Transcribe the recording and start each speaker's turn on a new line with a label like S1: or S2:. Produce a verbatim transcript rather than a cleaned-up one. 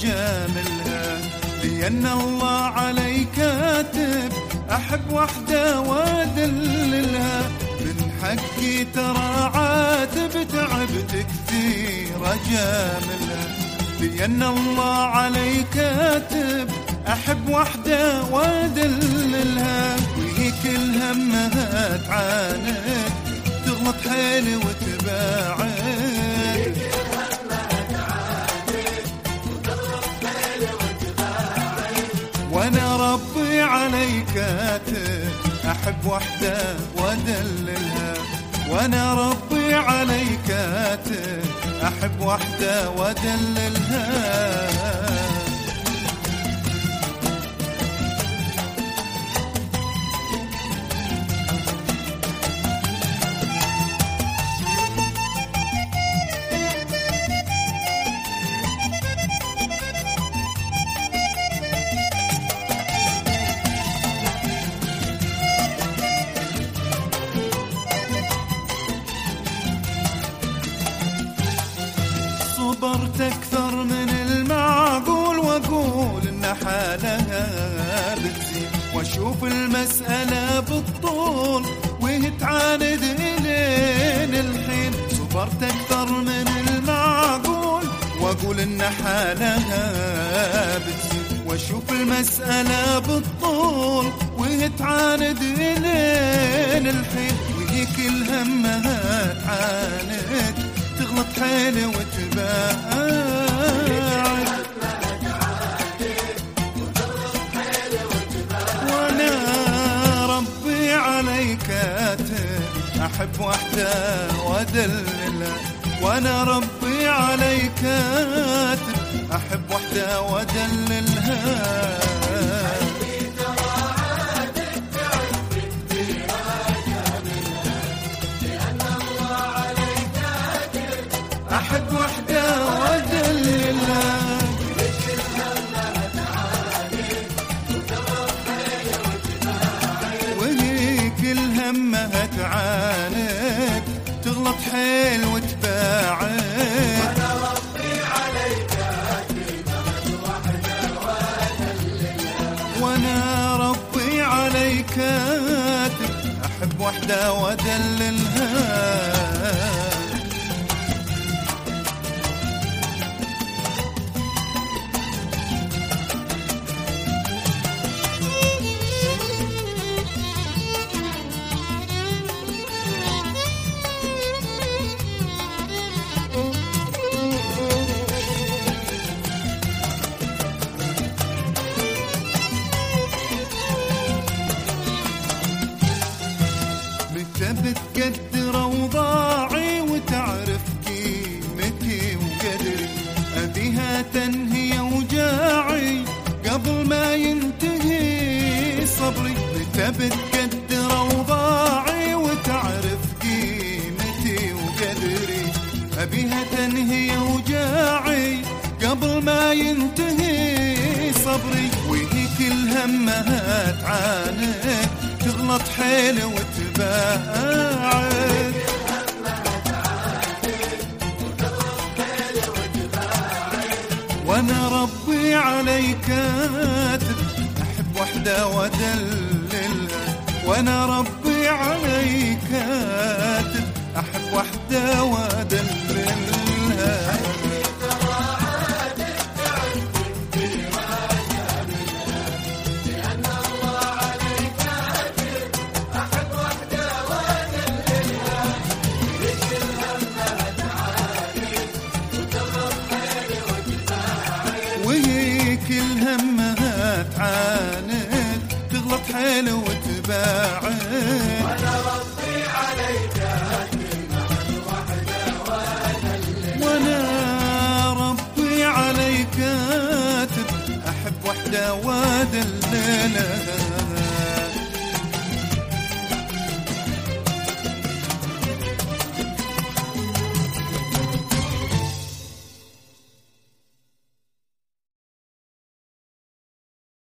S1: وجاملها، لأن الله علي كاتب أحب وحدة وأدللها. من حقي ترى عاتب تعبت كثير أجاملها، لأن الله علي كاتب أحب وحدة وأدللها. وهي كل همها تعاند تغلط حيلي وتباعد، وانا ربي علي كاتب احب وحده وادللها. وانا ربي علي كاتب احب وحده وادللها. صبرت أكثر من المعقول وأقول إن حالها بتزين، وأشوف المسألة بالطول وهي تعاند إلين الحين. صبرت أكثر من المعقول وأقول إن حالها بتزين، وأشوف المسألة بالطول وهي تعاند إلين الحين. وهي كل همها تعاند تغلط حيلي وتباعد، وانا ربي علي كاتب احب وحده وادللها. وانا ربي علي كاتب احب وحده وادللها. أحب وحدة وأدللها، وهي كل همها تعاند تغلط حيل وتباعد. وأنا ربي علي كاتب أحب وحدة وأدللها. وأنا ربي علي كاتب أحب وحدة وأدللها. بتقدر أوضاعي وتعرف قيمتي وقدري، أبيها تنهي أوجاعي قبل ما ينتهي صبري. بتقدر أوضاعي وتعرف قيمتي وقدري، أبيها تنهي أوجاعي قبل ما ينتهي صبري. وهي كل همها تعاند تغلط حيلي وتباعد، وانا ربي علي كاتب احب وحده وادللها. وانا ربي علي كاتب احب وحده وادللها. وهي كل همها تعاند تغلط حيلي وتباعد، وانا ربي علي كاتب احب وحده وادللها. وانا ربي علي كاتب احب وحده وادللها.